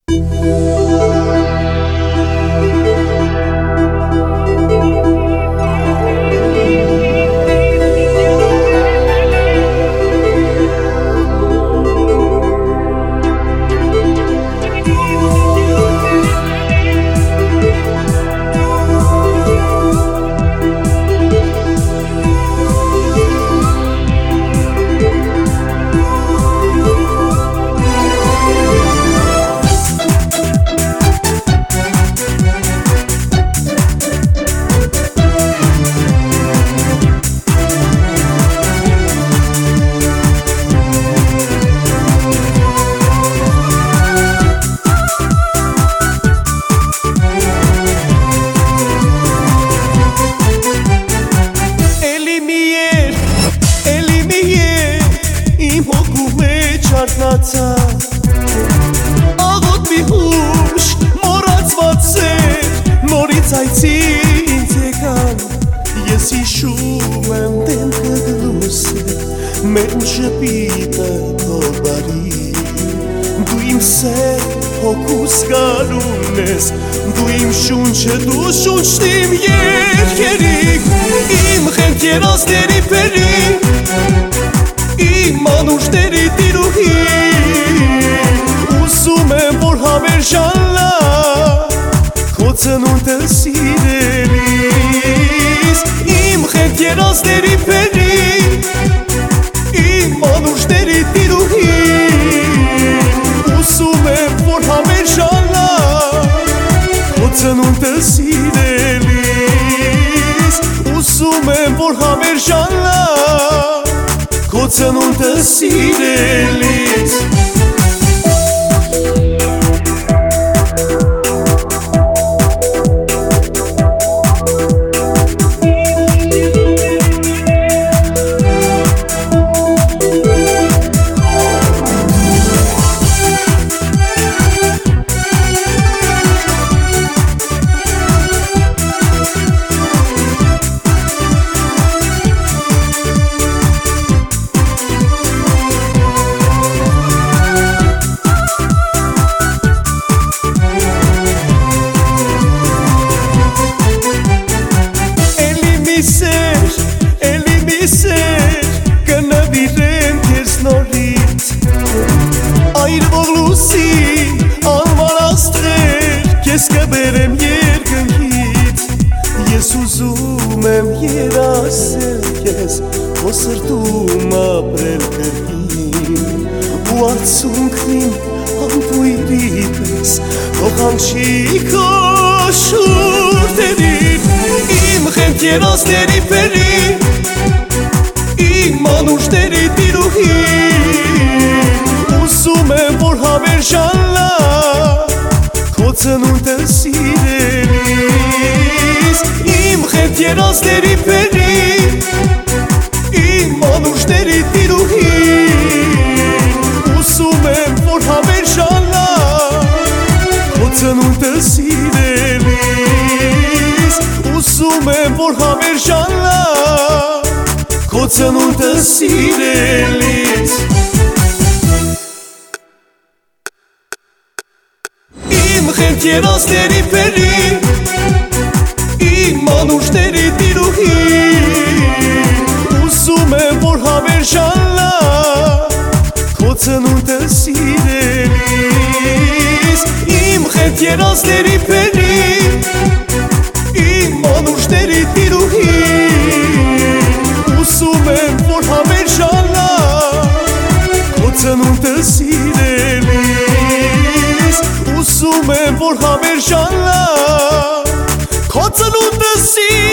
Աղոտ մի հուշ մոռացված էր նորից այցի ինձ եկան Ես հիշում եմ դեմքը լուսը մեր շպիտը քո բարի Դու իմ սեր հոգուս գարունն ես Դու իմ շունչը դու շունչն իմ երգերի Իմ խենքերազների պերի Իմ անուշների տիրուհի Ուզում եմ, որ հավերժանլա Քո ծնունդը սիրելիս Իմ խենքերազների պերի Իմ անուշների տիրուհի Ուզում եմ, որ հավերժանլա Քո ծնունդը սիրելիս Ուզում եմ, որ հավերժանլա Քո ծնունդը սիրելիս Այրվող լուսի անվար աստղեր Կես կբերեմ երկնքից Ես ուզում եմ երասել կեզ Քո սրտում ապրել կրկին Ու արցունքին անպույրի պես Թող հանգչի քո շուրթերին Իմ խենքերազների պերի Իմ անուշների տիրուհի Ուզում եմ, որ հավերժանլա Քո ծնունդը սիրելիս Իմ խենքերազների պերի Իմ անուշների տիրուհի Ուզում եմ, որ հավերժանլա Քո ծնունդը սիրելիս Ուզում եմ, որ հավերժանլա Քո ծնունդը սիրելիս Իմ խենքերազների պերի Իմ անուշների տիրուհի Ուզում եմ, որ հավերժանլա Քո ծնունդը սիրելիս Իմ խենքերազների պերի Իմ անուշների տիրուհի Ուզում եմ, որ հավերժանլա Քո ծնունդը սիրելիս Ուզում եմ, որ հավերժանլա Քո ծնունդը սիրելիս